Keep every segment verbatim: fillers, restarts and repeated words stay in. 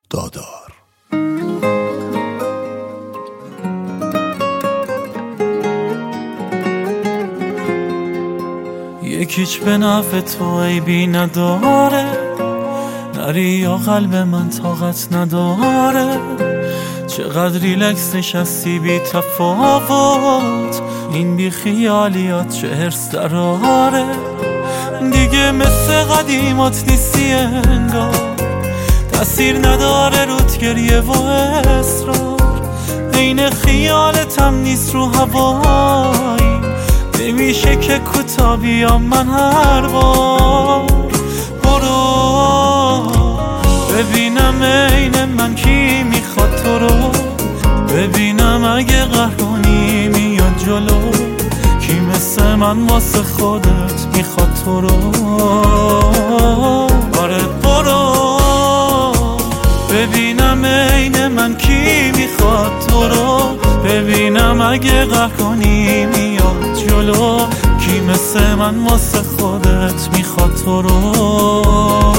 دادار. یکیچ به نفع تو عیبی نداره، نری یا قلب من طاقت نداره. چقدر ریلکس نشستی بی تفاوت، این بی خیالیات چه هرس دراره. دیگه مثل قدیمات نیستی انگار، تأثیر نداره رود گریه و اصرار. عین خیالتم نیست رو هوایی، نمیشه که کوتا بیام من هر بار. برو ببینم عین من کی میخواد تو رو، ببینم اگه قهر کنی میاد جلو. کی مثل من واسه خودت میخواد تو رو. آره برو ببینم عین من کی میخواد تو رو، ببینم اگه قهر کنی میاد جلو. کی مثل من واسه خودت میخواد تو رو.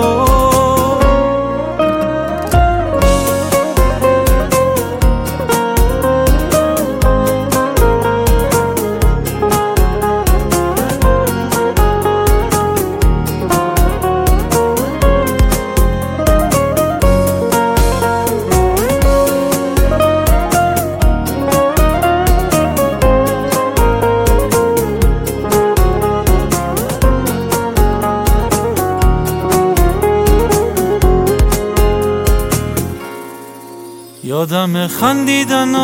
یادم خندیدنات،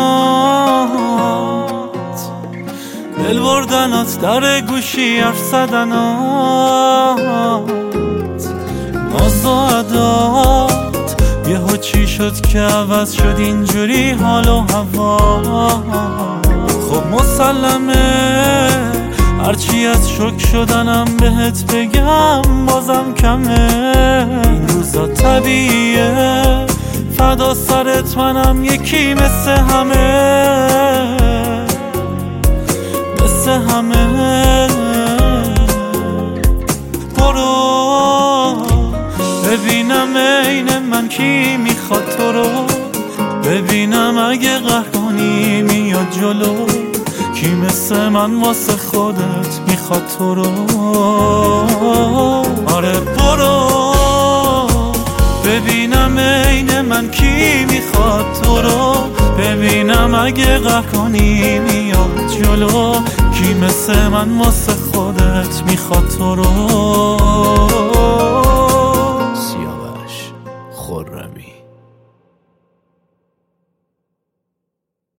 دل بردنات، در گوشی حرف زدنات، ناز و عدات. یهو چی شد که عوض شد اینجوری حال و هوا؟ خب مسلمه هرچی از شک شدنم بهت بگم بازم کمه. این روزا طبیعیه، فدا سرت منم یکی مثل همه، مثل همه. برو ببینم عین من کی میخواد تو رو، ببینم اگه قهر کنی میاد جلو. کی مثل من واسه خودت میخواد تو رو. آره برو ببینم عین من کی میخواد تو رو، ببینم اگه قهر کنی میاد جلو. کی مثل من واسه خودت میخواد تو رو. سیاوش خرمی.